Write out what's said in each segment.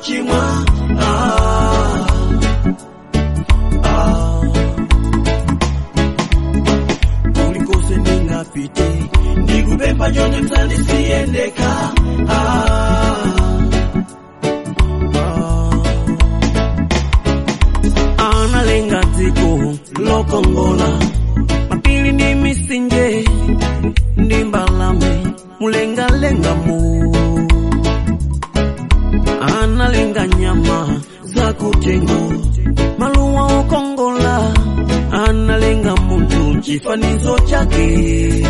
wochimwa ulikose ningapite ndikupemba chonde msandisiyendeka analenga dziko lokongola mapili ndi misinje ndi mbalame mulengalenga mu analenga nyama za kutengo maluwa okongola analenga muntu chifanizo chake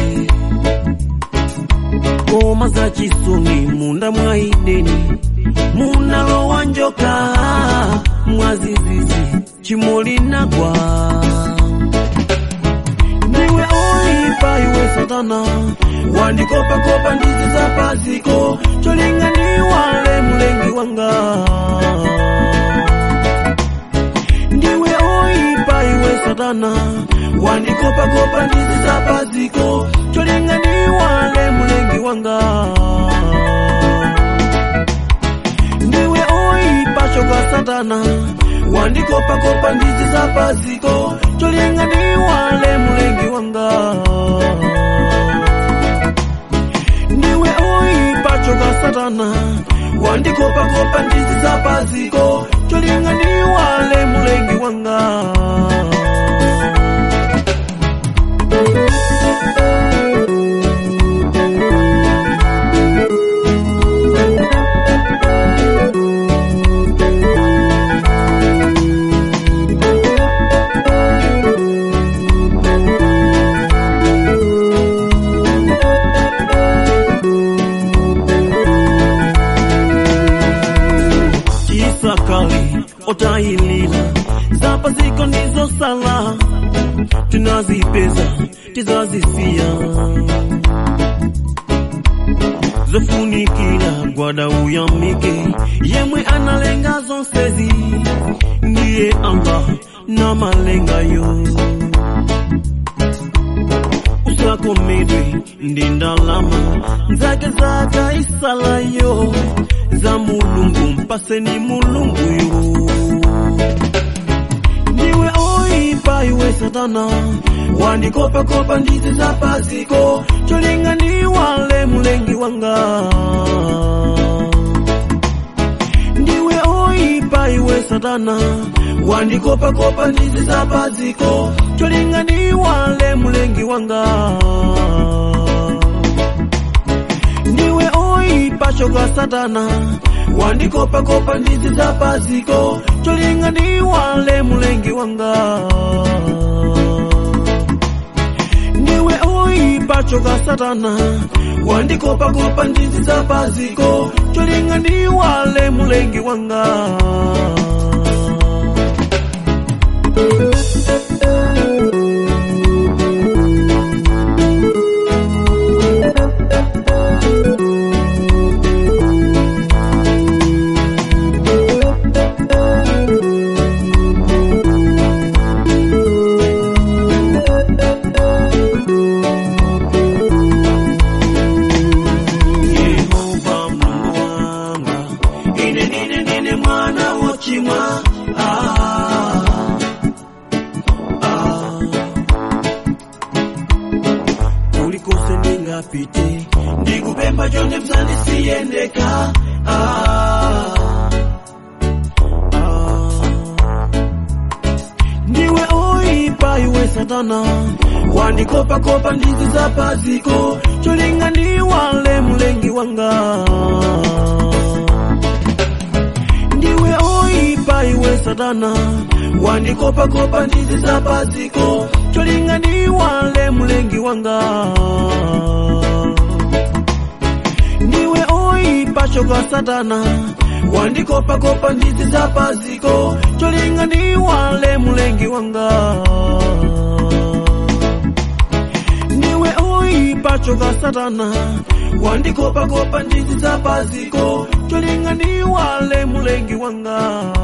koma za chisoni munda mwa ideni munalowa njoka mwazizizi chimoli nagwa niwe oipa iwe satana wandikopa ndizi za paziko cholinga ni wale mulengi wanga niwe oipa iwe satana wandikopa ndizi za paziko cholinga ni wale mulengi wanga niwe oipa choka satana wandikopa ndizi za paziko cholinga ni wale mulengi wanga niwe oipa choka satana wandikopa ndizi za paziko cholinga ni wale mulengi wanga sakali otailila zapa ziko ndizo sala tunazipeza tizazisia zofunikila gwada uyamike yemwe analenga zonsezi ndiye amba na malenga yo usakomedwe ndindalama nzake zaka isalayo za mulungu mpaseni mulungu yo niwe oipa iwe satana wandikopa ndizi za paziko cholinga ni wale mulengi wanga niwe oipa iwe satana wandikopa ndizi za paziko cholinga ni wale mulengi wanga niwe oipa choka satana wandikopa ndizi za paziko cholinga ni wale mulengi wanga niwe oipa choka satana wandikopa ndizi za paziko cholinga ni wale mulengi wanga ulikose ningapite ndikupemba chonde msandisiyendeka niwe oipa iwe satana wandikopa ndizi za paziko cholinga ni wale mulengi wanga niwe oipa iwe satana wandikopa ndizi za paziko cholinga ni wale mulengi wanga niwe oipa choka satana wandikopa ndizi za paziko cholinga ni wale mulengi wanga niwe oipa choka satana wandikopa ndizi za paziko cholinga ni wale mulengi wanga